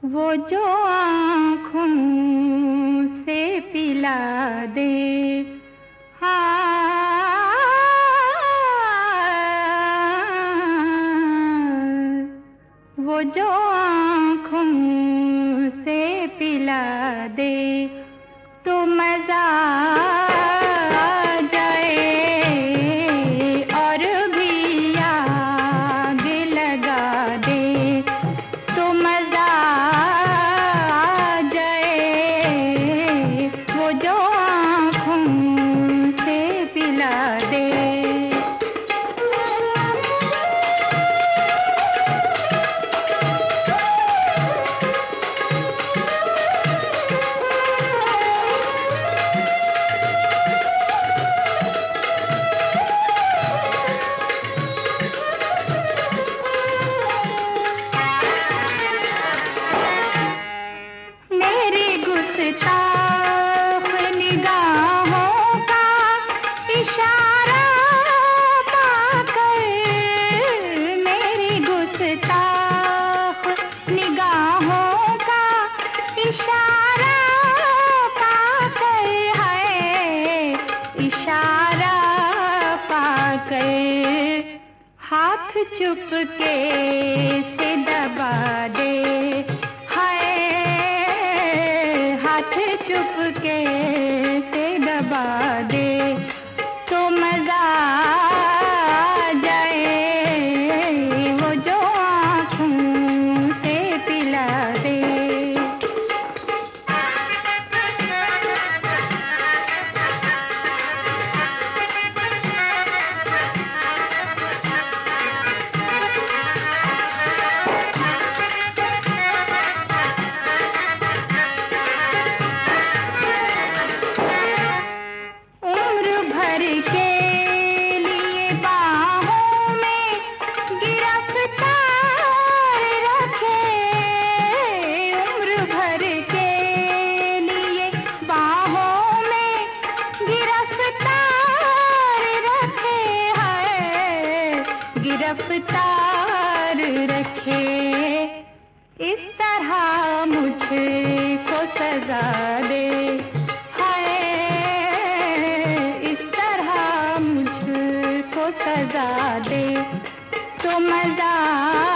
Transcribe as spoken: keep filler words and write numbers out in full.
वो जो आँखों से पिला दे, हाँ वो जो आँखों से पिला दे तो मज़ा आ जाए और भी आग लगा दे तो मज़ा आ जाए वो जो आँखों से पिला दे। गुस्ताख निगाहों का इशारा पाकर, मेरी गुस्ताख निगाहों का इशारा पाकर है, इशारा पाकर हाथ चुपके से दबा दे, हाथ चुपके से दबा दे तो मज़ा आ जाए वो जो आँखों से पिला दे। के लिए बाहों में गिरफ्तार रखे, उम्र भर के लिए बाहों में गिरफ्तार रखे है, गिरफ्तार रखे इस तरह मुझको सजा दे, सजा दे तो मज़ा